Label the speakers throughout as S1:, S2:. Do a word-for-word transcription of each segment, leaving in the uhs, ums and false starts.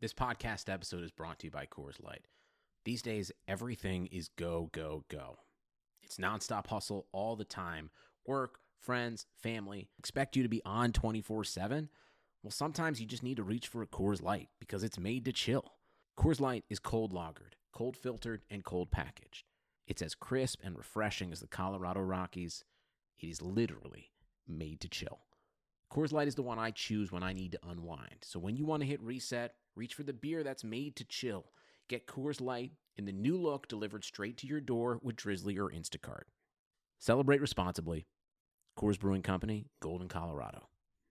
S1: This podcast episode is brought to you by Coors Light. These days, everything is go, go, go. It's nonstop hustle all the time. Work, friends, family expect you to be on twenty-four seven. Well, sometimes you just need to reach for a Coors Light because it's made to chill. Coors Light is cold lagered, cold filtered, and cold packaged. It's as crisp and refreshing as the Colorado Rockies. It is literally made to chill. Coors Light is the one I choose when I need to unwind. So when you want to hit reset, reach for the beer that's made to chill. Get Coors Light in the new look delivered straight to your door with Drizzly or Instacart. Celebrate responsibly. Coors Brewing Company, Golden, Colorado.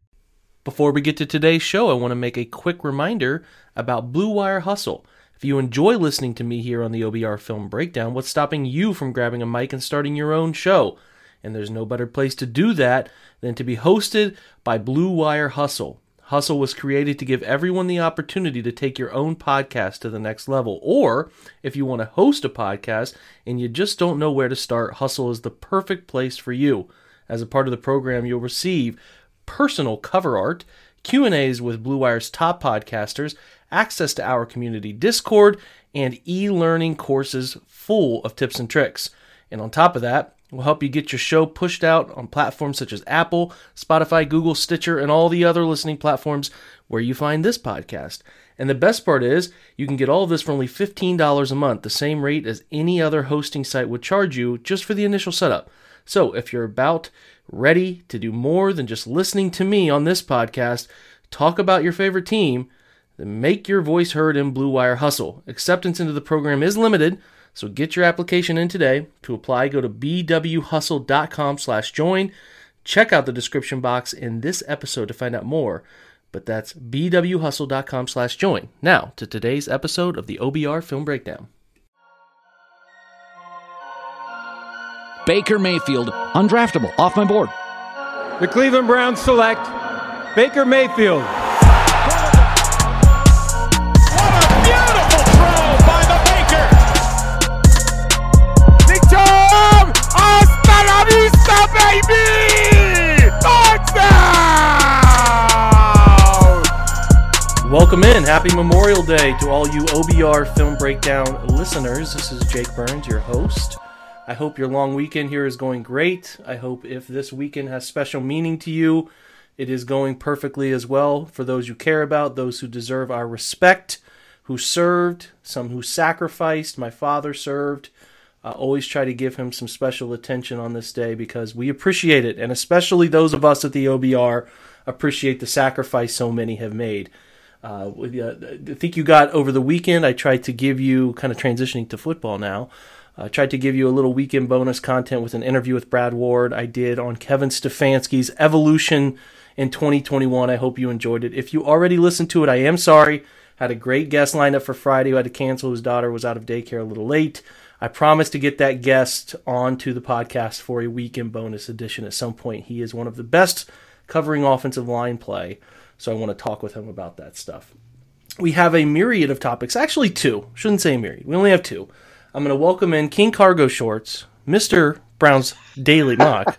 S2: Before we get to today's show, I want to make a quick reminder about Blue Wire Hustle. If you enjoy listening to me here on the O B R Film Breakdown, what's stopping you from grabbing a mic and starting your own show? And there's no better place to do that than to be hosted by Blue Wire Hustle. Hustle was created to give everyone the opportunity to take your own podcast to the next level. Or, if you want to host a podcast and you just don't know where to start, Hustle is the perfect place for you. As a part of the program, you'll receive personal cover art, Q and A's with Blue Wire's top podcasters, access to our community Discord, and e-learning courses full of tips and tricks. And on top of that, we'll help you get your show pushed out on platforms such as Apple, Spotify, Google, Stitcher, and all the other listening platforms where you find this podcast. And the best part is, you can get all of this for only fifteen dollars a month, the same rate as any other hosting site would charge you just for the initial setup. So if you're about ready to do more than just listening to me on this podcast, talk about your favorite team, then make your voice heard in Blue Wire Hustle. Acceptance into the program is limited, so get your application in today. To apply, go to bwhustle.com slash join. Check out the description box in this episode to find out more. But that's bwhustle.com slash join. Now, to today's episode of the O B R Film Breakdown.
S3: Baker Mayfield, undraftable, off my board.
S4: The Cleveland Browns select Baker Mayfield.
S5: What a beautiful throw by the Baker! Victor! Hasta la vista, baby! Touchdown!
S2: Welcome in. Happy Memorial Day to all you O B R Film Breakdown listeners. This is Jake Burns, your host. I hope your long weekend here is going great. I hope if this weekend has special meaning to you, it is going perfectly as well for those you care about, those who deserve our respect, who served, some who sacrificed. My father served. I always try to give him some special attention on this day because we appreciate it, and especially those of us at the O B R appreciate the sacrifice so many have made. Uh, I think you got over the weekend, I tried to give you, kind of transitioning to football now, I uh, tried to give you a little weekend bonus content with an interview with Brad Ward I did on Kevin Stefanski's evolution in twenty twenty-one. I hope you enjoyed it. If you already listened to it, I am sorry. Had a great guest lined up for Friday who had to cancel. His daughter was out of daycare a little late. I promised to get that guest onto the podcast for a weekend bonus edition at some point. He is one of the best covering offensive line play, so I want to talk with him about that stuff. We have a myriad of topics. Actually, two. Shouldn't say myriad. We only have two. I'm going to welcome in King Cargo Shorts, Mister Brown's Daily Mock,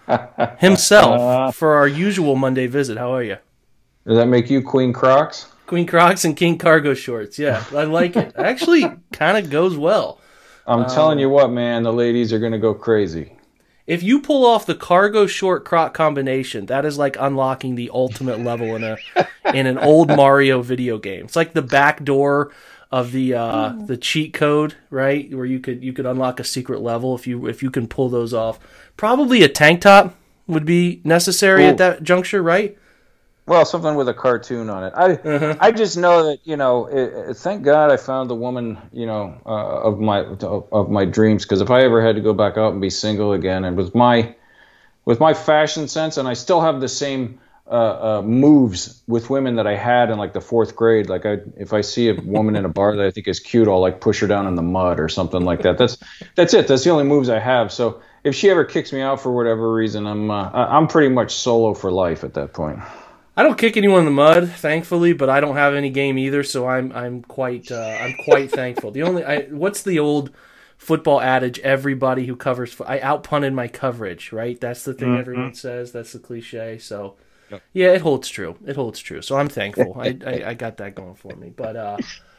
S2: himself, for our usual Monday visit. How are you?
S6: Does that make you Queen Crocs?
S2: Queen Crocs and King Cargo Shorts. Yeah, I like it. Actually, kind of goes well.
S6: I'm um, telling you what, man, the ladies are going to go crazy.
S2: If you pull off the cargo short croc combination, that is like unlocking the ultimate level in a in an old Mario video game. It's like the back door of the uh, the cheat code, right? Where you could you could unlock a secret level if you if you can pull those off. Probably a tank top would be necessary Ooh. At that juncture, right?
S6: Well, something with a cartoon on it. I uh-huh. I just know that, you know, it, it, thank God I found the woman, you know, uh, of my of my dreams. Because if I ever had to go back out and be single again, and with my with my fashion sense, and I still have the same uh, uh, moves with women that I had in like the fourth grade. Like I, if I see a woman in a bar that I think is cute, I'll like push her down in the mud or something like that. That's that's it. That's the only moves I have. So if she ever kicks me out for whatever reason, I'm uh, I'm pretty much solo for life at that point.
S2: I don't kick anyone in the mud, thankfully, but I don't have any game either, so I'm I'm quite uh, I'm quite thankful. The only I, what's the old football adage? Everybody who covers, I outpunted my coverage, right? That's the thing mm-hmm. everyone says. That's the cliche. So
S6: Yep.
S2: Yeah, it holds true. It holds true. So I'm thankful. I, I I got that going for me. But uh,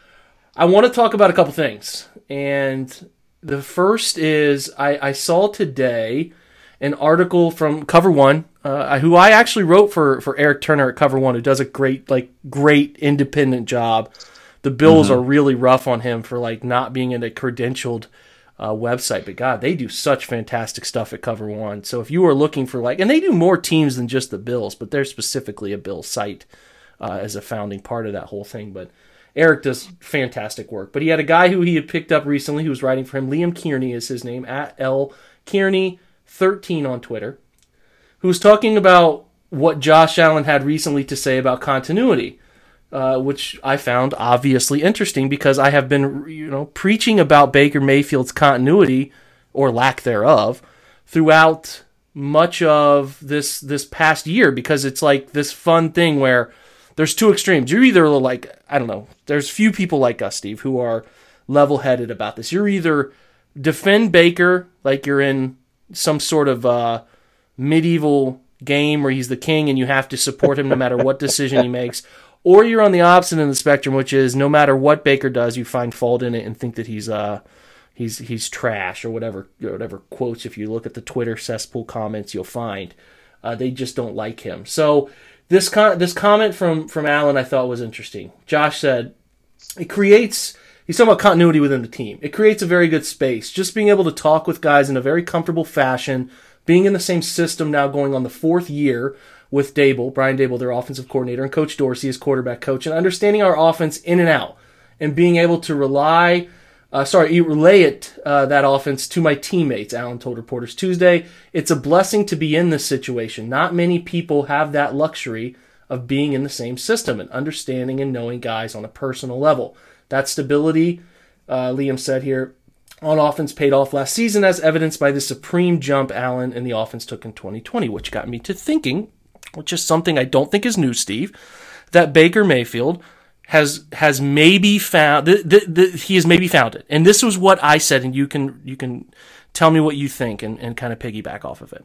S2: I want to talk about a couple things. And the first is I, I saw today an article from Cover One, uh, who I actually wrote for, for Eric Turner at Cover One, who does a great, like, great independent job. The Bills mm-hmm. are really rough on him for, like, not being in a credentialed uh, website. But, God, they do such fantastic stuff at Cover One. So if you are looking for, like, and they do more teams than just the Bills, but they're specifically a Bills site uh, as a founding part of that whole thing. But Eric does fantastic work. But he had a guy who he had picked up recently who was writing for him. Liam Kearney is his name, at L. Kearney thirteen on Twitter, who was talking about what Josh Allen had recently to say about continuity, uh, which I found obviously interesting because I have been, you know, preaching about Baker Mayfield's continuity or lack thereof throughout much of this this past year, because it's like this fun thing where there's two extremes. You're either like, I don't know, there's few people like us, Steve, who are level-headed about this. You're either defend Baker like you're in some sort of uh, medieval game where he's the king and you have to support him no matter what decision he makes, or you're on the opposite end of the spectrum, which is no matter what Baker does, you find fault in it and think that he's uh he's he's trash or whatever whatever quotes. If you look at the Twitter cesspool comments, you'll find uh, they just don't like him. So this con- this comment from from Allen I thought was interesting. Josh said it creates. He's talking about continuity within the team. It creates a very good space. Just being able to talk with guys in a very comfortable fashion, being in the same system now going on the fourth year with Dable, Brian Dable, their offensive coordinator, and Coach Dorsey as quarterback coach, and understanding our offense in and out, and being able to rely, uh, sorry, relay it, uh, that offense to my teammates, Allen told reporters Tuesday. It's a blessing to be in this situation. Not many people have that luxury of being in the same system and understanding and knowing guys on a personal level. That stability, uh, Liam said here, on offense paid off last season as evidenced by the supreme jump Allen and the offense took in twenty twenty, which got me to thinking, which is something I don't think is new, Steve, that Baker Mayfield has has maybe found, the, the, the, he has maybe found it. And this was what I said, and you can you can tell me what you think and, and kind of piggyback off of it.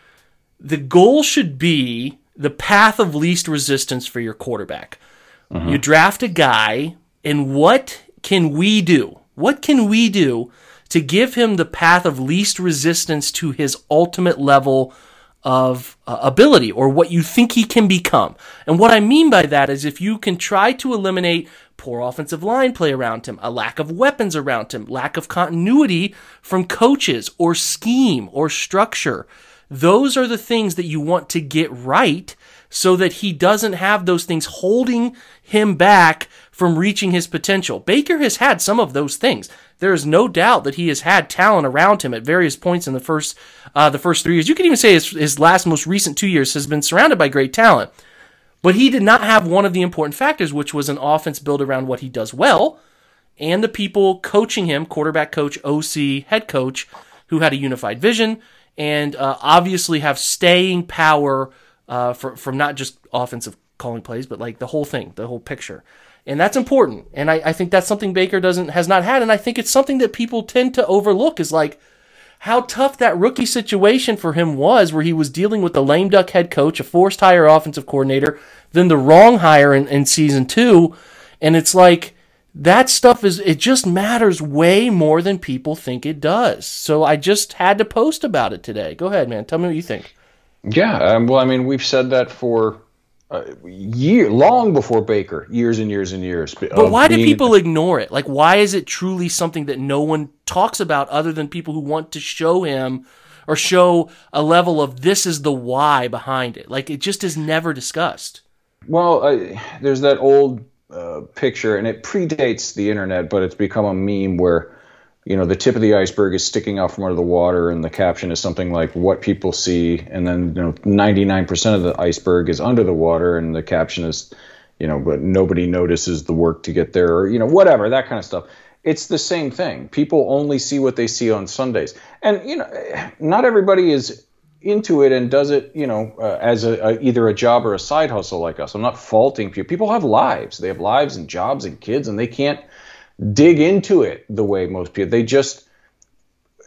S2: The goal should be the path of least resistance for your quarterback. Mm-hmm. You draft a guy, and what can we do? What can we do to give him the path of least resistance to his ultimate level of uh, ability, or what you think he can become? And what I mean by that is if you can try to eliminate poor offensive line play around him, a lack of weapons around him, lack of continuity from coaches or scheme or structure, those are the things that you want to get right so that he doesn't have those things holding him back from reaching his potential. Baker has had some of those things. There is no doubt that he has had talent around him at various points in the first uh, the first three years. You can even say his, his last most recent two years has been surrounded by great talent. But he did not have one of the important factors, which was an offense built around what he does well and the people coaching him, quarterback coach, O C, head coach, who had a unified vision and uh, obviously have staying power uh, for, from not just offensive calling plays, but like the whole thing, the whole picture. And that's important. And I, I think that's something Baker doesn't has not had. And I think it's something that people tend to overlook is like how tough that rookie situation for him was, where he was dealing with the lame duck head coach, a forced hire offensive coordinator, then the wrong hire in, in season two. And it's like that stuff is, it just matters way more than people think it does. So I just had to post about it today. Go ahead, man. Tell me what you think.
S6: Yeah. Um, well, I mean, we've said that for Uh, year long before Baker, years and years and years.
S2: But why do people ignore it? Like, why is it truly something that no one talks about other than people who want to show him or show a level of this is the why behind it? Like, it just is never discussed.
S6: Well, uh, there's that old uh, picture, and it predates the internet, but it's become a meme where, you know, the tip of the iceberg is sticking out from under the water, and the caption is something like what people see, and then, you know, ninety-nine percent of the iceberg is under the water, and the caption is, you know, but nobody notices the work to get there, or, you know, whatever, that kind of stuff. It's the same thing. People only see what they see on Sundays. And, you know, not everybody is into it and does it, you know, uh, as a, a either a job or a side hustle like us. I'm not faulting people. People have lives. They have lives and jobs and kids, and they can't dig into it the way most people, they just,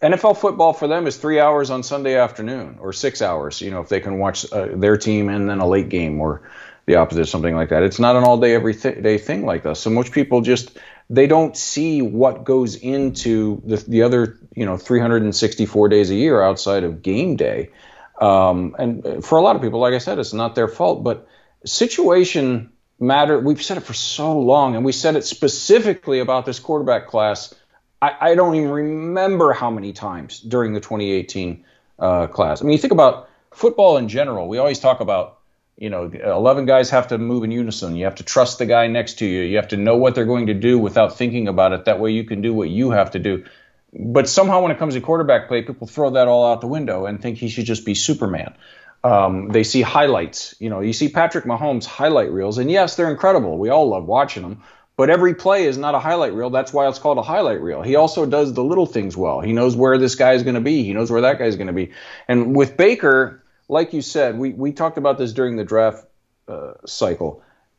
S6: N F L football for them is three hours on Sunday afternoon, or six hours, you know, if they can watch uh, their team and then a late game or the opposite, something like that. It's not an all day, every th- day thing like this. So most people just, they don't see what goes into the, the other, you know, three hundred sixty-four days a year outside of game day. Um, and for a lot of people, like I said, it's not their fault, but situation matter. We've said it for so long, and we said it specifically about this quarterback class. I, I don't even remember how many times during the twenty eighteen uh, class. I mean, you think about football in general. We always talk about, you know, eleven guys have to move in unison. You have to trust the guy next to you. You have to know what they're going to do without thinking about it. That way you can do what you have to do. But somehow when it comes to quarterback play, people throw that all out the window and think he should just be Superman. Um, they see highlights. You know, you see Patrick Mahomes highlight reels, and yes, they're incredible. We all love watching them. But every play is not a highlight reel. That's why it's called a highlight reel. He also does the little things well. He knows where this guy is going to be. He knows where that guy is going to be. And with Baker, like you said, we, we talked about this during the draft uh, cycle.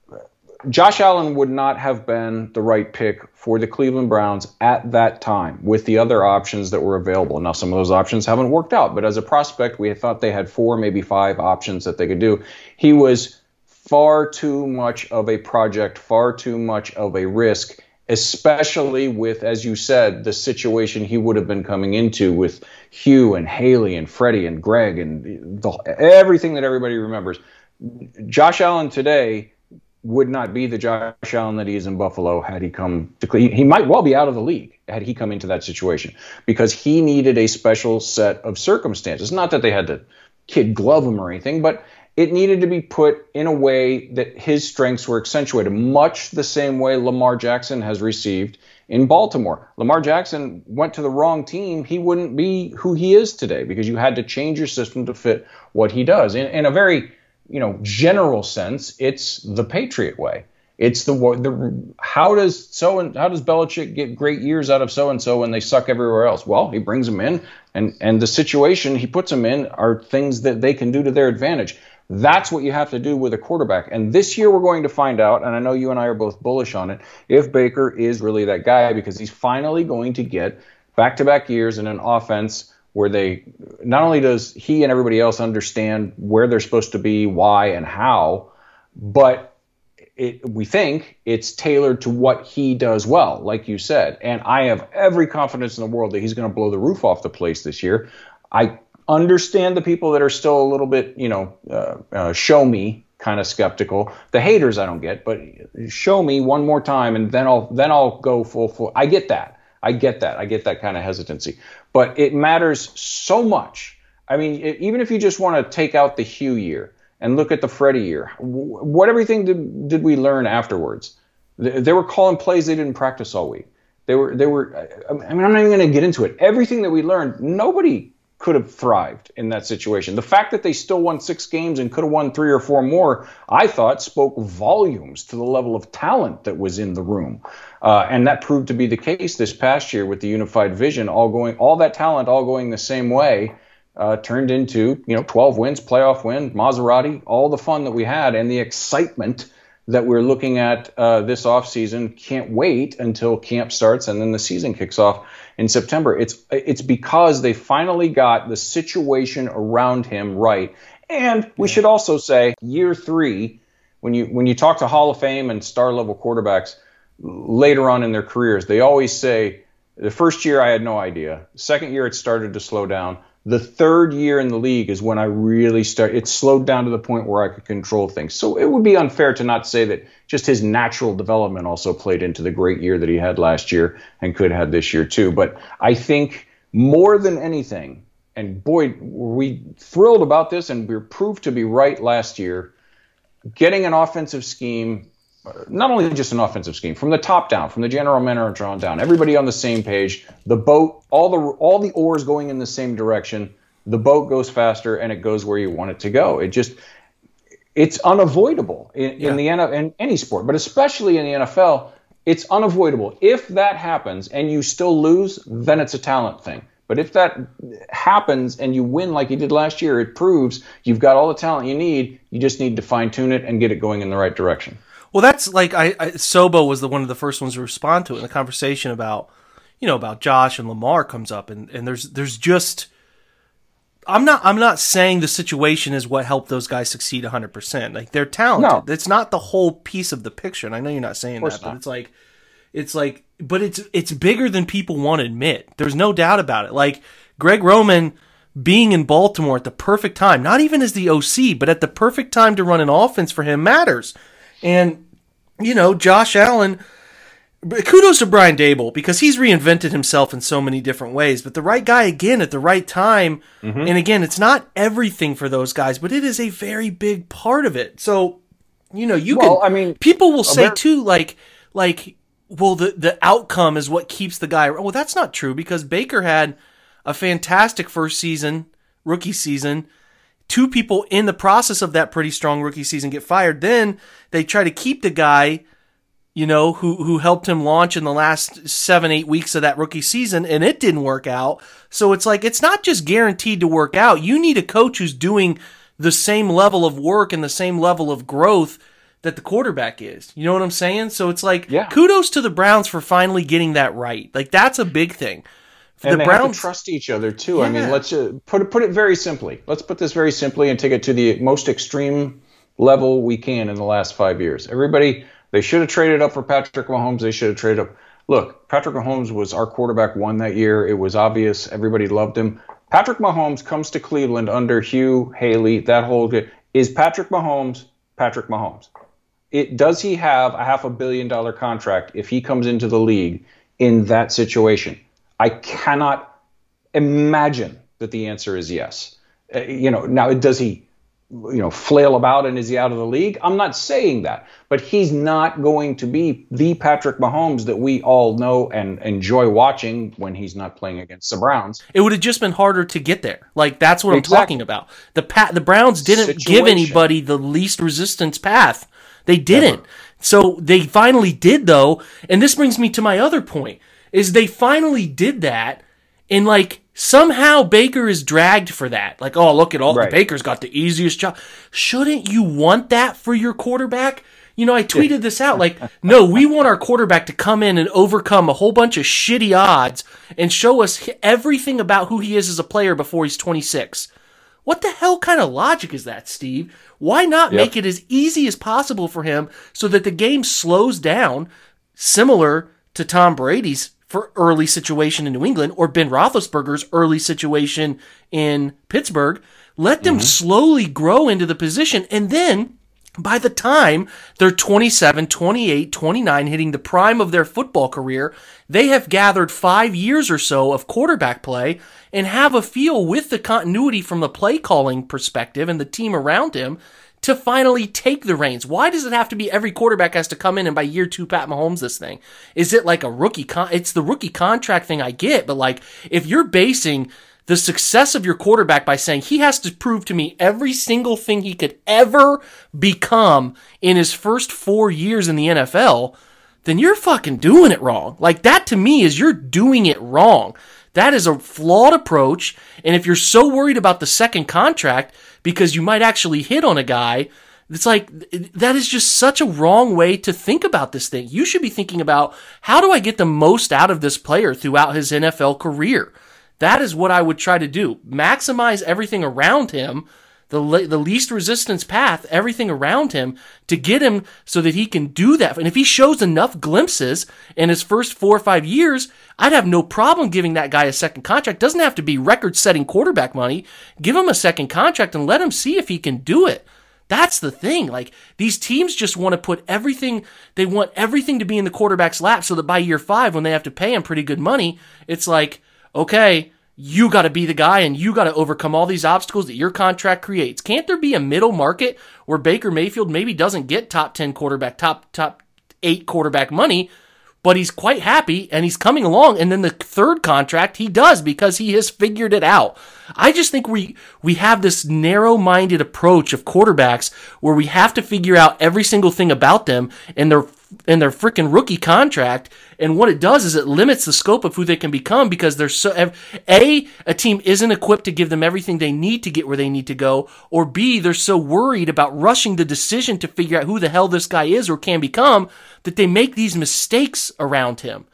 S6: Josh Allen would not have been the right pick for the Cleveland Browns at that time with the other options that were available. Now, some of those options haven't worked out, but as a prospect, we thought they had four, maybe five options that they could do. He was far too much of a project, far too much of a risk, especially with, as you said, the situation he would have been coming into with Hugh and Haley and Freddie and Greg and the, everything that everybody remembers. Josh Allen today would not be the Josh Allen that he is in Buffalo had he come to Cleveland. He might well be out of the league had he come into that situation because he needed a special set of circumstances. Not that they had to kid glove him or anything, but it needed to be put in a way that his strengths were accentuated, much the same way Lamar Jackson has received in Baltimore. Lamar Jackson went to the wrong team. He wouldn't be who he is today because you had to change your system to fit what he does. In, in a very, you know, general sense, it's the Patriot way. It's the the how does so and how does Belichick get great years out of so and so when they suck everywhere else? Well, he brings them in, and and the situation he puts them in are things that they can do to their advantage. That's what you have to do with a quarterback. And this year we're going to find out, and I know you and I are both bullish on it, if Baker is really that guy, because he's finally going to get back-to-back years in an offense where they not only does he and everybody else understand where they're supposed to be, why, and how, but it, we think it's tailored to what he does well, like you said. And I have every confidence in the world that he's going to blow the roof off the place this year. I understand the people that are still a little bit, you know, uh, uh, show me kind of skeptical. The haters I don't get, but show me one more time and then I'll then I'll go full full. I get that. I get that. I get that kind of hesitancy. But it matters so much. I mean, it, even if you just want to take out the Hugh year and look at the Freddie year, what everything did, did we learn afterwards? They, they were calling plays they didn't practice all week. They were they were. I mean, I'm not even going to get into it. Everything that we learned, nobody could have thrived in that situation. The fact that they still won six games and could have won three or four more, I thought spoke volumes to the level of talent that was in the room. Uh, and that proved to be the case this past year with the unified vision, all going, all that talent, all going the same way, uh, turned into, you know, twelve wins, playoff win, Maserati, all the fun that we had and the excitement that we're looking at uh, this offseason. Can't wait until camp starts and then the season kicks off in September. It's it's because they finally got the situation around him right. And we should also say year three, when you when you talk to Hall of Fame and star level quarterbacks later on in their careers, they always say the first year I had no idea. The second year it started to slow down. The third year in the league is when I really start. It slowed down to the point where I could control things. So it would be unfair to not say that just his natural development also played into the great year that he had last year and could have this year too. But I think more than anything, and boy, were we thrilled about this, and we were proved to be right last year, getting an offensive scheme, not only just an offensive scheme, from the top down, from the general manager on down, everybody on the same page, the boat, all the all the oars going in the same direction, the boat goes faster and it goes where you want it to go. It just, it's unavoidable in, yeah. in the in any sport, but especially in the N F L, it's unavoidable. If that happens and you still lose, then it's a talent thing. But if that happens and you win like you did last year, it proves you've got all the talent you need. You just need to fine tune it and get it going in the right direction.
S2: Well, that's like I, I Sobo was the one of the first ones to respond to it in the conversation about, you know, about Josh and Lamar comes up, and, and there's there's just I'm not I'm not saying the situation is what helped those guys succeed one hundred percent. Like, they're talented.
S6: No.
S2: It's not the whole piece of the picture. And I know you're not saying that,
S6: not.
S2: but it's like it's like but it's it's bigger than people want to admit. There's no doubt about it. Like, Greg Roman being in Baltimore at the perfect time, not even as the O C, but at the perfect time to run an offense for him matters. And, you know, Josh Allen, kudos to Brian Daboll, because he's reinvented himself in so many different ways, but the right guy again at the right time. Mm-hmm. And again, it's not everything for those guys, but it is a very big part of it. So, you know, you
S6: well,
S2: can,
S6: I mean,
S2: people will say
S6: America-
S2: too, like, like, well, the, the outcome is what keeps the guy. Well, that's not true, because Baker had a fantastic first season, rookie season. Two people in the process of that pretty strong rookie season get fired. Then they try to keep the guy, you know, who, who helped him launch in the last seven, eight weeks of that rookie season, and it didn't work out. So it's like, it's not just guaranteed to work out. You need a coach who's doing the same level of work and the same level of growth that the quarterback is. You know what I'm saying? So it's like,
S6: yeah.
S2: kudos to the Browns for finally getting that right. Like, that's a big thing.
S6: And
S2: the
S6: they
S2: Browns
S6: have to trust each other too.
S2: Yeah.
S6: I mean, let's uh, put it put it very simply. Let's put this very simply and take it to the most extreme level we can in the last five years. Everybody, they should have traded up for Patrick Mahomes. They should have traded up. Look, Patrick Mahomes was our quarterback one that year. It was obvious. Everybody loved him. Patrick Mahomes comes to Cleveland under Hugh Haley. That whole is Patrick Mahomes. Patrick Mahomes. It does he have a half a billion dollar contract if he comes into the league in that situation? I cannot imagine that the answer is yes. Uh, you know, now does he, you know, flail about and is he out of the league? I'm not saying that, but he's not going to be the Patrick Mahomes that we all know and enjoy watching when he's not playing against the Browns.
S2: It would have just been harder to get there. Like, that's what
S6: Exactly.
S2: I'm talking about. The pa- the Browns didn't
S6: Situation.
S2: give anybody the least resistance path. They didn't.
S6: Ever.
S2: So they finally did, though. And this brings me to my other point, is they finally did that. And, like, somehow Baker is dragged for that. Like, oh, look at all,
S6: Right.
S2: Baker's got the easiest job. Shouldn't you want that for your quarterback? You know, I tweeted this out, like, no, we want our quarterback to come in and overcome a whole bunch of shitty odds and show us everything about who he is as a player before he's twenty-six. What the hell kind of logic is that, Steve? Why not
S6: Yep.
S2: make it as easy as possible for him so that the game slows down, similar to Tom Brady's for early situation in New England or Ben Roethlisberger's early situation in Pittsburgh? Let them mm-hmm. slowly grow into the position, and then by the time they're twenty-seven, twenty-eight, twenty-nine, hitting the prime of their football career, they have gathered five years or so of quarterback play and have a feel with the continuity from the play calling perspective and the team around him to finally take the reins. Why does it have to be every quarterback has to come in and by year two Pat Mahomes this thing? Is it like a rookie con- it's the rookie contract thing I get, but like if you're basing the success of your quarterback by saying he has to prove to me every single thing he could ever become in his first four years in the N F L, then you're fucking doing it wrong. Like, that to me is you're doing it wrong. That is a flawed approach. And if you're so worried about the second contract because you might actually hit on a guy, it's like, that is just such a wrong way to think about this thing. You should be thinking about, how do I get the most out of this player throughout his N F L career? That is what I would try to do. Maximize everything around him, the le- the least resistance path, everything around him, to get him so that he can do that. And if he shows enough glimpses in his first four or five years, I'd have no problem giving that guy a second contract. Doesn't have to be record-setting quarterback money. Give him a second contract and let him see if he can do it. That's the thing. Like, these teams just want to put everything, they want everything to be in the quarterback's lap so that by year five, when they have to pay him pretty good money, it's like, okay, you got to be the guy and you got to overcome all these obstacles that your contract creates. Can't there be a middle market where Baker Mayfield maybe doesn't get top ten quarterback, top top eight quarterback money, but he's quite happy and he's coming along, and then the third contract he does because he has figured it out. I just think we we have this narrow-minded approach of quarterbacks where we have to figure out every single thing about them and their and their freaking rookie contract, and what it does is it limits the scope of who they can become because they're so A, a team isn't equipped to give them everything they need to get where they need to go, or B, they're so worried about rushing the decision to figure out who the hell this guy is or can become that they make these mistakes around him.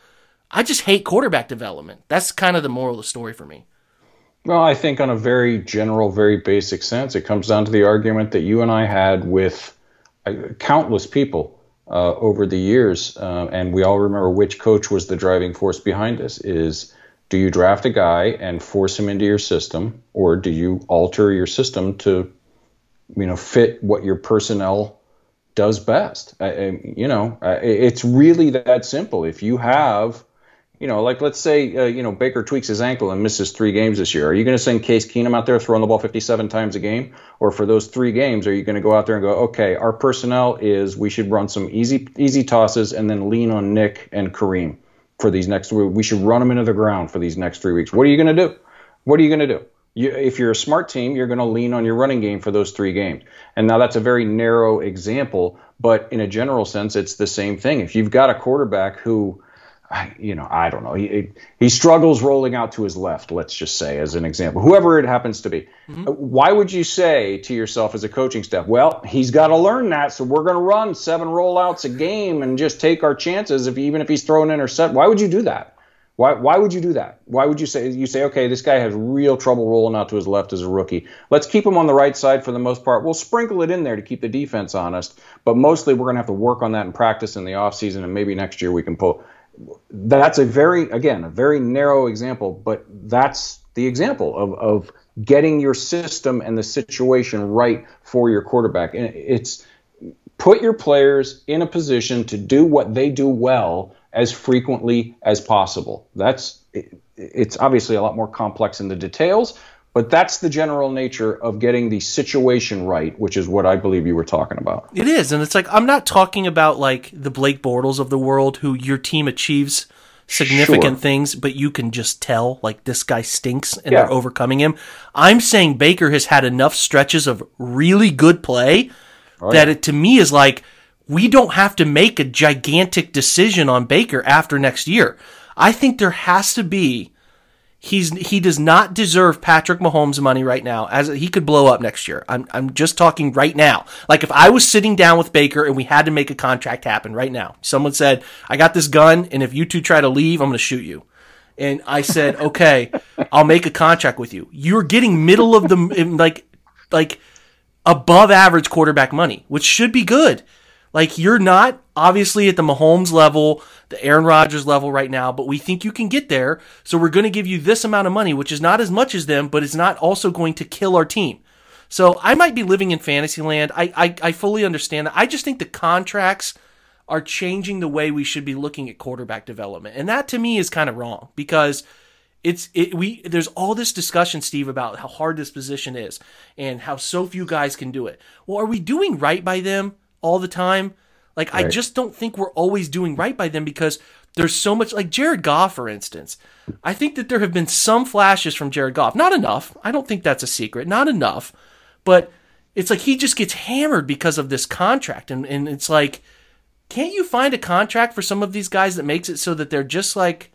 S2: I just hate quarterback development. That's kind of the moral of the story for me.
S6: Well, I think on a very general, very basic sense, it comes down to the argument that you and I had with uh, countless people uh, over the years, uh, and we all remember which coach was the driving force behind this, is do you draft a guy and force him into your system, or do you alter your system to, you know, fit what your personnel does best? I, I, you know, it's really that simple. If you have, you know, like let's say, uh, you know, Baker tweaks his ankle and misses three games this year. Are you going to send Case Keenum out there throwing the ball fifty-seven times a game? Or for those three games, are you going to go out there and go, okay, our personnel is we should run some easy easy tosses and then lean on Nick and Kareem for these next, we should run them into the ground for these next three weeks. What are you going to do? What are you going to do? You, if you're a smart team, you're going to lean on your running game for those three games. And now that's a very narrow example, but in a general sense, it's the same thing. If you've got a quarterback who, you know, I don't know, he, he struggles rolling out to his left, let's just say, as an example, whoever it happens to be. Mm-hmm. Why would you say to yourself as a coaching staff, well, he's got to learn that, so we're going to run seven rollouts a game and just take our chances, if even if he's throwing an intercept? Why would you do that? Why why would you do that? Why would you say, you say, okay, this guy has real trouble rolling out to his left as a rookie. Let's keep him on the right side for the most part. We'll sprinkle it in there to keep the defense honest, but mostly we're going to have to work on that in practice in the offseason, and maybe next year we can pull. That's a very, again, a very narrow example, but that's the example of, of getting your system and the situation right for your quarterback. And it's put your players in a position to do what they do well as frequently as possible. That's it, it's obviously a lot more complex in the details, but that's the general nature of getting the situation right, which is what I believe you were talking about.
S2: It is, and it's like, I'm not talking about like the Blake Bortles of the world who your team achieves significant sure. things, but you can just tell, like, this guy stinks and yeah. they're overcoming him. I'm saying Baker has had enough stretches of really good play oh, that yeah. it to me is like, we don't have to make a gigantic decision on Baker after next year. I think there has to be He's he does not deserve Patrick Mahomes' money right now. As he could blow up next year. I'm I'm just talking right now. Like if I was sitting down with Baker and we had to make a contract happen right now. Someone said, "I got this gun, and if you two try to leave, I'm going to shoot you." And I said, "Okay, I'll make a contract with you." You're getting middle of the like like above average quarterback money, which should be good. Like, you're not obviously at the Mahomes level, the Aaron Rodgers level right now, but we think you can get there, so we're going to give you this amount of money, which is not as much as them, but it's not also going to kill our team. So I might be living in fantasy land. I, I, I fully understand that. I just think the contracts are changing the way we should be looking at quarterback development, and that to me is kind of wrong, because It's it we there's all this discussion, Steve, about how hard this position is and how so few guys can do it. Well, are we doing right by them all the time? Like, right. I just don't think we're always doing right by them, because there's so much, like Jared Goff, for instance. I think that there have been some flashes from Jared Goff. Not enough. I don't think that's a secret. Not enough. But it's like he just gets hammered because of this contract. And, and it's like, can't you find a contract for some of these guys that makes it so that they're just like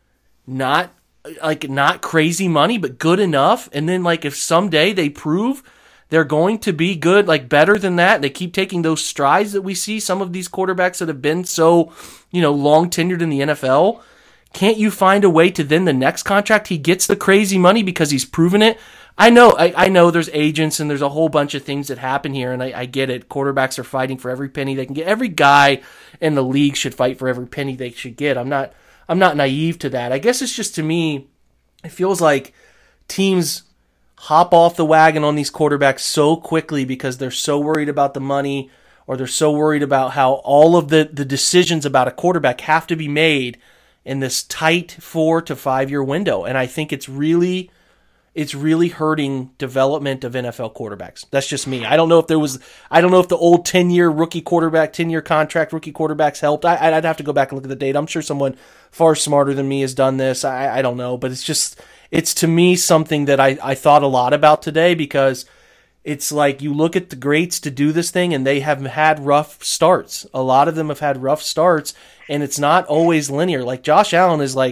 S2: not like not crazy money, but good enough? And then like if someday they prove they're going to be good, like better than that, they keep taking those strides that we see some of these quarterbacks that have been so, you know, long tenured in the N F L, can't you find a way to then the next contract he gets the crazy money because he's proven it? I know, I, I know there's agents and there's a whole bunch of things that happen here, and I, I get it. Quarterbacks are fighting for every penny they can get. Every guy in the league should fight for every penny they should get. I'm not, I'm not naive to that. I guess it's just, to me, it feels like teams hop off the wagon on these quarterbacks so quickly because they're so worried about the money, or they're so worried about how all of the, the decisions about a quarterback have to be made in this tight four to five year window. And I think it's really, it's really hurting development of N F L quarterbacks. That's just me. I don't know if there was, I don't know if the old ten year rookie quarterback, ten year contract rookie quarterbacks helped. I, I'd have to go back and look at the data. I'm sure someone far smarter than me has done this. I, I don't know, but it's just, it's to me something that I, I thought a lot about today, because it's like you look at the greats to do this thing and they have had rough starts. A lot of them have had rough starts, and it's not always linear. Like Josh Allen is like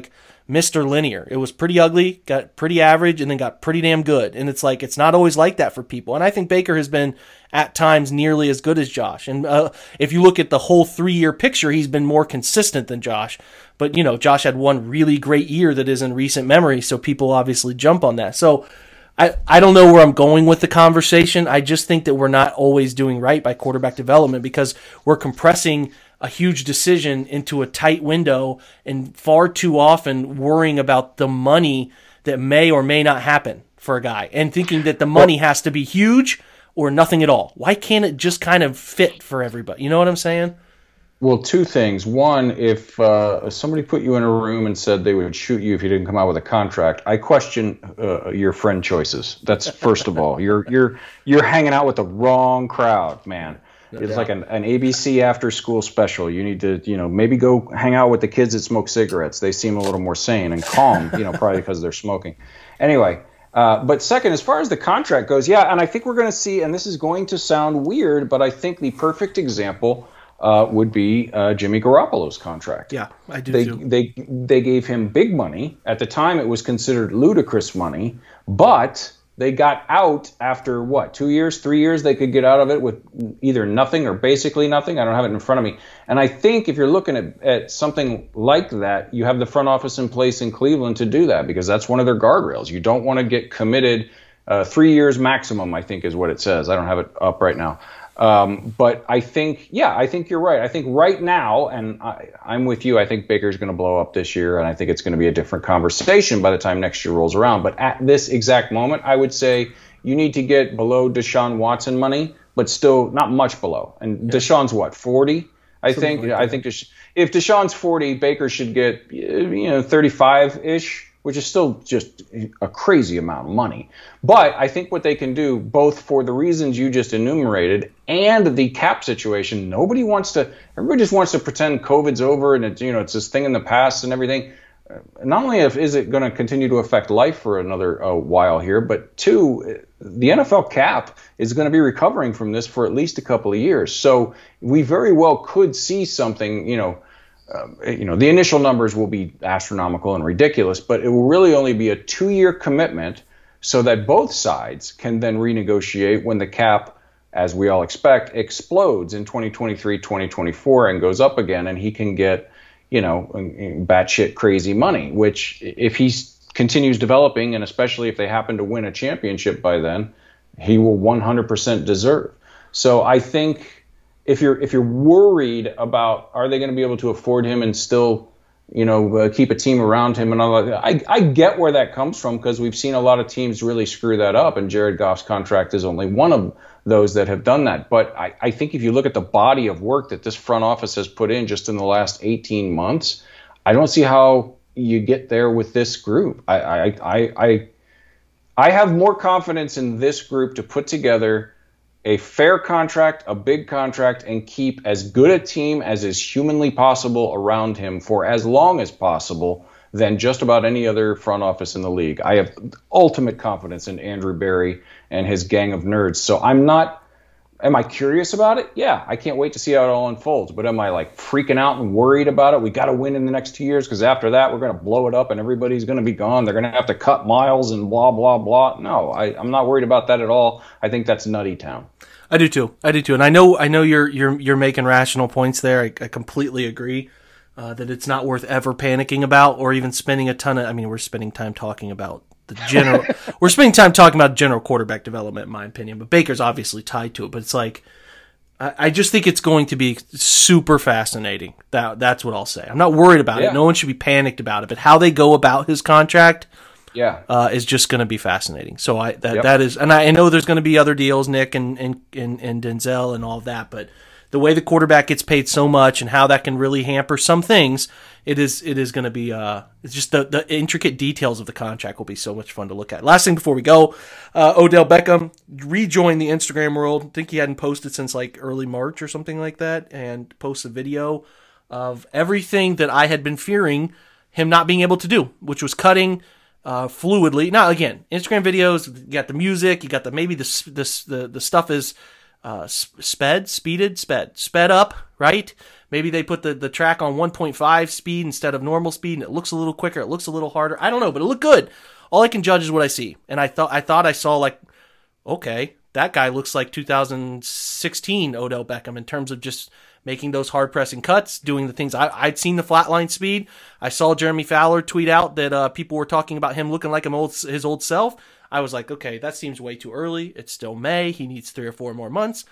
S2: Mister Linear. It was pretty ugly, got pretty average, and then got pretty damn good. And it's like, it's not always like that for people. And I think Baker has been at times nearly as good as Josh. And uh, if you look at the whole three-year picture, he's been more consistent than Josh. But, you know, Josh had one really great year that is in recent memory, so people obviously jump on that. So I, I don't know where I'm going with the conversation. I just think that we're not always doing right by quarterback development because we're compressing a huge decision into a tight window and far too often worrying about the money that may or may not happen for a guy and thinking that the money has to be huge or nothing at all. Why can't it just kind of fit for everybody? You know what I'm saying?
S6: Well, two things. One, if uh, somebody put you in a room and said they would shoot you if you didn't come out with a contract, I question uh, your friend choices. That's first of all. You're you're you're hanging out with the wrong crowd, man. No it's doubt. Like an, an A B C after school special. You need to, you know, maybe go hang out with the kids that smoke cigarettes. They seem a little more sane and calm, you know, probably because they're smoking. Anyway, uh, but second, as far as the contract goes, yeah, and I think we're going to see, and this is going to sound weird, but I think the perfect example uh, would be uh, Jimmy Garoppolo's contract.
S2: Yeah, I do
S6: they,
S2: too.
S6: They, they gave him big money. At the time, it was considered ludicrous money, but they got out after, what, two years, three years? They could get out of it with either nothing or basically nothing. I don't have it in front of me. And I think if you're looking at, at something like that, you have the front office in place in Cleveland to do that because that's one of their guardrails. You don't want to get committed. Uh, three years maximum, I think, is what it says. I don't have it up right now. Um, but I think, yeah, I think you're right. I think right now, and I, I'm with you, I think Baker's going to blow up this year, and I think it's going to be a different conversation by the time next year rolls around. But at this exact moment, I would say you need to get below Deshaun Watson money, but still not much below. And yeah. Deshaun's what, forty? I Something think. Like I think Desha- if Deshaun's forty, Baker should get, you know, thirty-five-ish. Which is still just a crazy amount of money. But I think what they can do, both for the reasons you just enumerated and the cap situation, nobody wants to, everybody just wants to pretend COVID's over and it's, you know, it's this thing in the past and everything. Not only if, is it going to continue to affect life for another uh, while here, but two, the N F L cap is going to be recovering from this for at least a couple of years. So we very well could see something, you know, Um, you know, the initial numbers will be astronomical and ridiculous, but it will really only be a two-year commitment so that both sides can then renegotiate when the cap, as we all expect, explodes in twenty twenty-three, twenty twenty-four and goes up again, and he can get, you know, batshit crazy money, which if he continues developing, and especially if they happen to win a championship by then, he will one hundred percent deserve. So I think If you're if you're worried about are they going to be able to afford him and still, you know, uh, keep a team around him and all that, I, I get where that comes from because we've seen a lot of teams really screw that up, and Jared Goff's contract is only one of those that have done that. But I, I think if you look at the body of work that this front office has put in just in the last eighteen months, I don't see how you get there with this group. I I I I, I have more confidence in this group to put together a fair contract, a big contract, and keep as good a team as is humanly possible around him for as long as possible than just about any other front office in the league. I have ultimate confidence in Andrew Berry and his gang of nerds. So I'm not, am I curious about it? Yeah, I can't wait to see how it all unfolds. But am I like freaking out and worried about it? We got to win in the next two years because after that, we're going to blow it up and everybody's going to be gone. They're going to have to cut miles and blah, blah, blah. No, I, I'm not worried about that at all. I think that's nutty town.
S2: I do too. I do too. And I know, I know you're, you're, you're making rational points there. I, I completely agree uh, that it's not worth ever panicking about or even spending a ton of, I mean, we're spending time talking about the general, we're spending time talking about general quarterback development, in my opinion, but Baker's obviously tied to it, but it's like, I, I just think it's going to be super fascinating. That That's what I'll say. I'm not worried about yeah. it. No one should be panicked about it, but how they go about his contract, yeah, uh, is just going to be fascinating. So I that yep. that is, and I, I know there's going to be other deals, Nick and, and and and Denzel and all of that, but the way the quarterback gets paid so much and how that can really hamper some things, it is it is going to be uh, it's just the the intricate details of the contract will be so much fun to look at. Last thing before we go, uh, Odell Beckham rejoined the Instagram world. I think he hadn't posted since like early March or something like that, and posted a video of everything that I had been fearing him not being able to do, which was cutting uh, fluidly. Now, again, Instagram videos, you got the music, you got the, maybe the, the, the, the stuff is uh, sped, speeded, sped, sped up, right? Maybe they put the, the track on one point five speed instead of normal speed, and it looks a little quicker. It looks a little harder. I don't know, but it looked good. All I can judge is what I see. And I thought I thought I saw, like, okay, that guy looks like two thousand sixteen Odell Beckham in terms of just making those hard-pressing cuts, doing the things. I, I'd seen the flatline speed. I saw Jeremy Fowler tweet out that uh, people were talking about him looking like him old, his old self. I was like, okay, that seems way too early. It's still May. He needs three or four more months.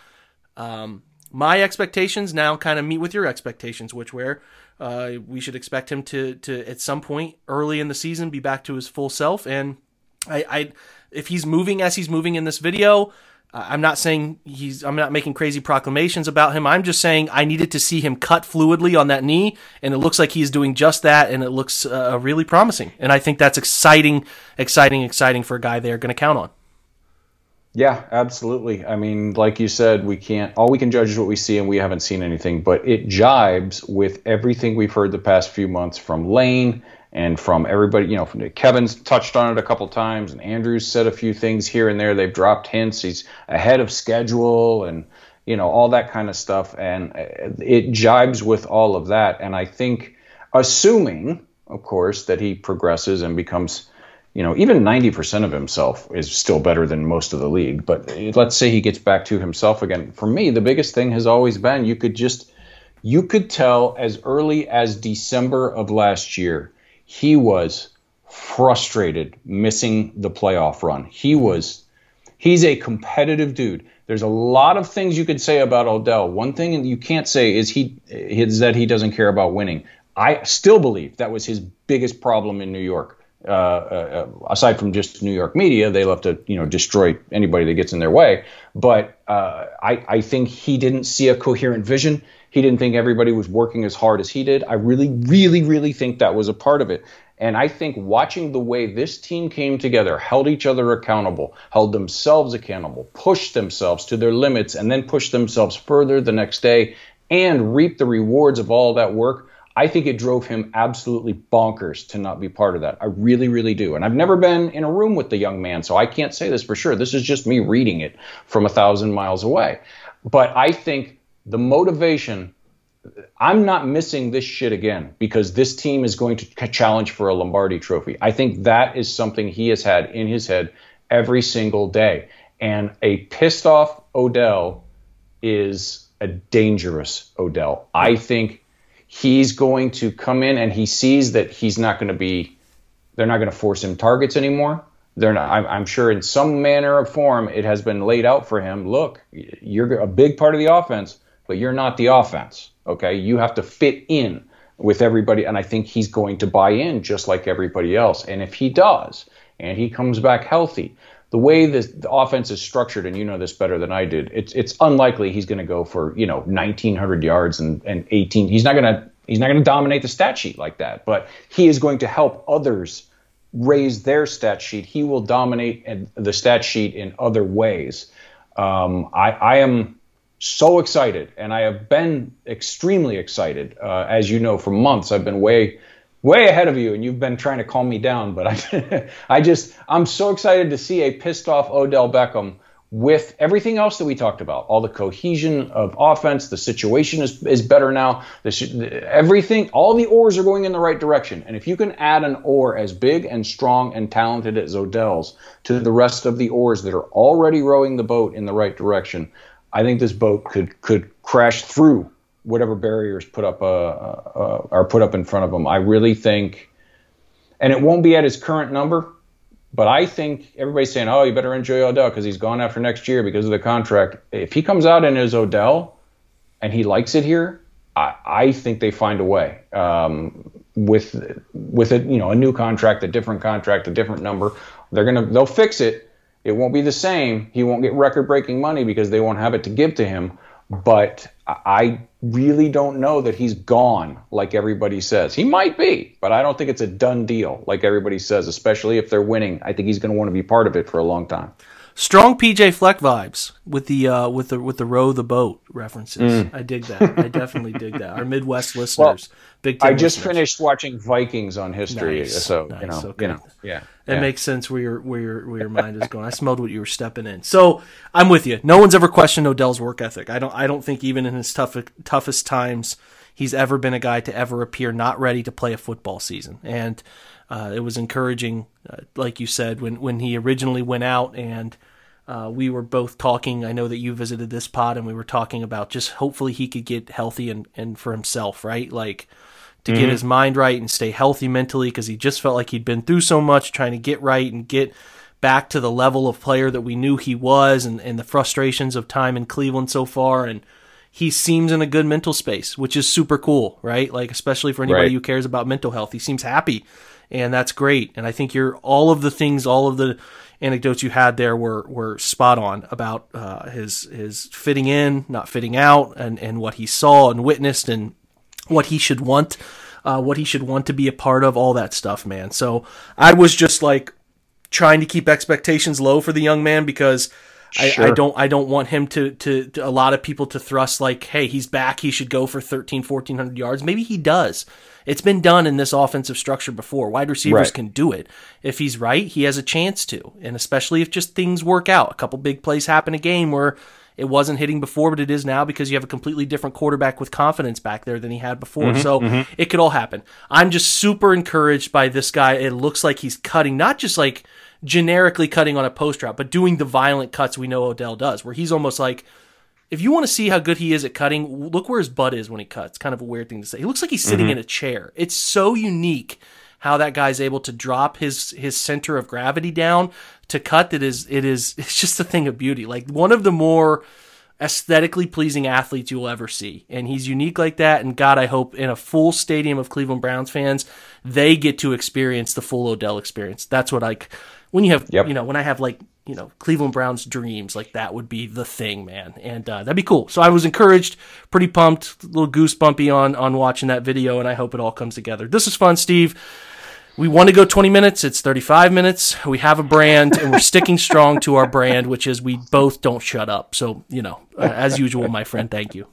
S2: Um, my expectations now kind of meet with your expectations, which where uh, we should expect him to, to, at some point early in the season, be back to his full self. And I, I if he's moving as he's moving in this video, I'm not saying he's, I'm not making crazy proclamations about him. I'm just saying I needed to see him cut fluidly on that knee, and it looks like he's doing just that, and it looks uh, really promising. And I think that's exciting, exciting, exciting for a guy they're going to count on.
S6: Yeah, absolutely. I mean, like you said, we can't, all we can judge is what we see, and we haven't seen anything, but it jibes with everything we've heard the past few months from Lane and from everybody. You know, from, Kevin's touched on it a couple times, and Andrew's said a few things here and there. They've dropped hints. He's ahead of schedule and, you know, all that kind of stuff. And it jibes with all of that. And I think, assuming, of course, that he progresses and becomes, you know, even ninety percent of himself is still better than most of the league. But let's say he gets back to himself again. For me, the biggest thing has always been you could just, you could tell as early as December of last year, he was frustrated missing the playoff run. He was, he's a competitive dude. There's a lot of things you could say about Odell. One thing you can't say is he is that he doesn't care about winning. I still believe that was his biggest problem in New York. Uh, uh, aside from just New York media, they love to, you know, destroy anybody that gets in their way. But uh, I, I think he didn't see a coherent vision. He didn't think everybody was working as hard as he did. I really, really, really think that was a part of it. And I think watching the way this team came together, held each other accountable, held themselves accountable, pushed themselves to their limits, and then pushed themselves further the next day and reaped the rewards of all that work, I think it drove him absolutely bonkers to not be part of that. I really, really do. And I've never been in a room with the young man, so I can't say this for sure. This is just me reading it from a thousand miles away. But I think the motivation, I'm not missing this shit again because this team is going to challenge for a Lombardi trophy. I think that is something he has had in his head every single day. And a pissed off Odell is a dangerous Odell. I think he's going to come in and he sees that he's not going to be, they're not going to force him targets anymore. They're not, I'm, I'm sure in some manner or form it has been laid out for him. Look, you're a big part of the offense, but you're not the offense. Okay, you have to fit in with everybody, and I think he's going to buy in just like everybody else. And if he does, and he comes back healthy, the way this, the offense is structured, and you know this better than I did, it's it's unlikely he's going to go for, you know, nineteen hundred yards and, and eighteen. He's not going to he's not going to dominate the stat sheet like that, but he is going to help others raise their stat sheet. He will dominate the stat sheet in other ways. Um, I, I am so excited, and I have been extremely excited. Uh, as you know, for months I've been way, way ahead of you, and you've been trying to calm me down. But I, I just, I'm so excited to see a pissed off Odell Beckham with everything else that we talked about. All the cohesion of offense, the situation is is better now. The, everything, all the oars are going in the right direction. And if you can add an oar as big and strong and talented as Odell's to the rest of the oars that are already rowing the boat in the right direction, I think this boat could could crash through whatever barriers put up uh, uh, are put up in front of him. I really think, and it won't be at his current number, but I think everybody's saying, oh, you better enjoy Odell because he's gone after next year because of the contract. If he comes out and is Odell and he likes it here, I, I think they find a way um, with with a you know a new contract, a different contract, a different number. They're gonna they'll fix it. It won't be the same. He won't get record-breaking money because they won't have it to give to him. But I really don't know that he's gone like everybody says. He might be, but I don't think it's a done deal like everybody says, especially if they're winning. I think he's going to want to be part of it for a long time.
S2: Strong P J Fleck vibes with the uh, with the with the row the boat references. Mm. I dig that. I definitely dig that. Our Midwest listeners, well,
S6: big. I just listeners. finished watching Vikings on History,
S2: nice.
S6: so
S2: nice.
S6: you know,
S2: okay.
S6: you know, yeah.
S2: It
S6: yeah.
S2: makes sense where your where your where your mind is going. I smelled what you were stepping in. So I'm with you. No one's ever questioned Odell's work ethic. I don't I don't think even in his tough, toughest times he's ever been a guy to ever appear not ready to play a football season. And uh, it was encouraging, uh, like you said, when, when he originally went out and uh, we were both talking. I know that you visited this pod and we were talking about just hopefully he could get healthy and, and for himself, right? Like to mm-hmm. get his mind right and stay healthy mentally, because he just felt like he'd been through so much trying to get right and get back to the level of player that we knew he was, and, and the frustrations of time in Cleveland so far. And he seems in a good mental space, which is super cool, right? Like, especially for anybody right. who cares about mental health. He seems happy, and that's great. And I think you're all of the things, all of the anecdotes you had there were were spot on about uh, his his fitting in, not fitting out, and, and what he saw and witnessed, and what he should want, uh, what he should want to be a part of, all that stuff, man. So I was just like trying to keep expectations low for the young man, because Sure. I, I don't I don't want him to, to, to a lot of people to thrust like, hey, he's back, he should go for thirteen, fourteen hundred yards. Maybe he does. It's been done in this offensive structure before. Wide receivers right. can do it. If he's right, he has a chance to. And especially if just things work out. A couple big plays happen a game where it wasn't hitting before, but it is now, because you have a completely different quarterback with confidence back there than he had before. Mm-hmm, so mm-hmm. it could all happen. I'm just super encouraged by this guy. It looks like he's cutting, not just like generically cutting on a post route, but doing the violent cuts we know Odell does, where he's almost like, if you want to see how good he is at cutting, look where his butt is when he cuts. Kind of a weird thing to say. He looks like he's sitting mm-hmm. in a chair. It's so unique how that guy's able to drop his his center of gravity down to cut. That is, it is, it's just a thing of beauty. Like one of the more aesthetically pleasing athletes you will ever see. And he's unique like that. And God, I hope in a full stadium of Cleveland Browns fans, they get to experience the full Odell experience. That's what I, when you have, yep. you know, when I have like, you know, Cleveland Browns dreams, like that would be the thing, man. And uh, that'd be cool. So I was encouraged, pretty pumped, a little goosebumpy on, on watching that video. And I hope it all comes together. This is fun, Steve. We want to go twenty minutes. It's thirty-five minutes. We have a brand, and we're sticking strong to our brand, which is we both don't shut up. So, you know, uh, as usual, my friend, thank you.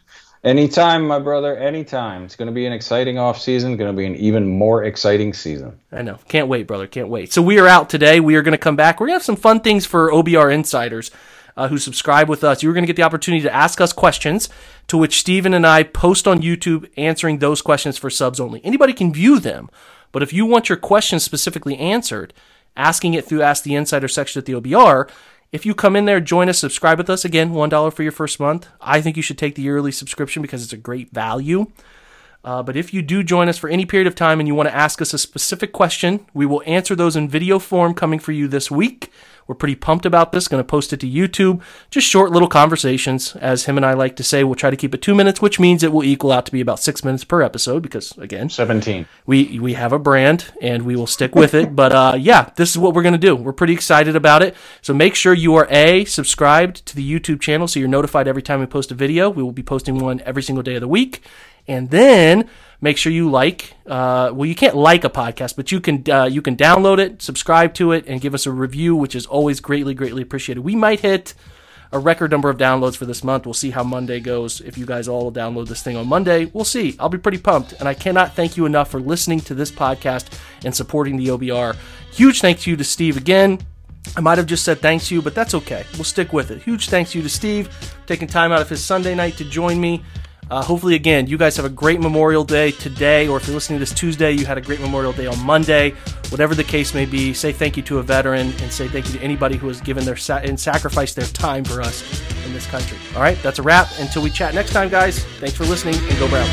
S6: Anytime, my brother, anytime. It's going to be an exciting off season, going to be an even more exciting season.
S2: I know. Can't wait, brother. Can't wait. So we are out today. We are going to come back. We're going to have some fun things for O B R insiders uh, who subscribe with us. You're going to get the opportunity to ask us questions, to which Steven and I post on YouTube answering those questions for subs only. Anybody can view them, but if you want your question specifically answered, asking it through Ask the Insider section at the O B R, if you come in there, join us, subscribe with us, again, one dollar for your first month. I think you should take the yearly subscription because it's a great value. Uh, but if you do join us for any period of time and you want to ask us a specific question, we will answer those in video form coming for you this week. We're pretty pumped about this. Going to post it to YouTube. Just short little conversations. As him and I like to say, we'll try to keep it two minutes, which means it will equal out to be about six minutes per episode because, again,
S6: seventeen.
S2: We we have a brand, and we will stick with it. But, uh, yeah, this is what we're going to do. We're pretty excited about it. So make sure you are, A, subscribed to the YouTube channel so you're notified every time we post a video. We will be posting one every single day of the week. And then make sure you like, uh, well, you can't like a podcast, but you can uh, you can download it, subscribe to it, and give us a review, which is always greatly, greatly appreciated. We might hit a record number of downloads for this month. We'll see how Monday goes. If you guys all download this thing on Monday, we'll see. I'll be pretty pumped. And I cannot thank you enough for listening to this podcast and supporting the O B R. Huge thanks to you to Steve again. I might have just said thanks to you, but that's okay. We'll stick with it. Huge thanks to you to Steve, taking time out of his Sunday night to join me. Uh, hopefully, again, you guys have a great Memorial Day today, or if you're listening to this Tuesday, you had a great Memorial Day on Monday. Whatever the case may be, say thank you to a veteran and say thank you to anybody who has given their sa- and sacrificed their time for us in this country. All right, that's a wrap. Until we chat next time, guys, thanks for listening, and go Browns.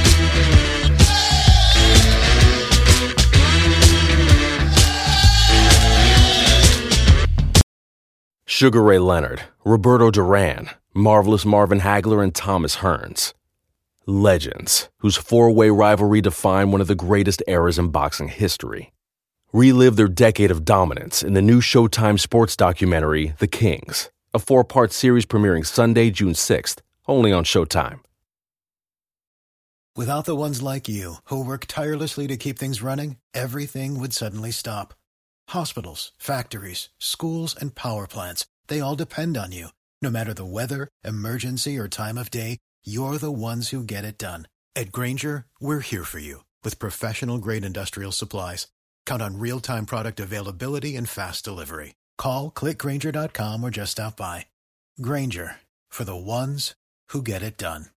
S7: Sugar Ray Leonard, Roberto Duran, Marvelous Marvin Hagler, and Thomas Hearns. Legends, whose four-way rivalry defined one of the greatest eras in boxing history. Relive their decade of dominance in the new Showtime sports documentary, The Kings, a four-part series premiering Sunday, June sixth, only on Showtime.
S8: Without the ones like you, who work tirelessly to keep things running, everything would suddenly stop. Hospitals, factories, schools, and power plants, they all depend on you. No matter the weather, emergency, or time of day, you're the ones who get it done. At Grainger, we're here for you with professional-grade industrial supplies. Count on real-time product availability and fast delivery. Call, click Grainger dot com, or just stop by. Grainger, for the ones who get it done.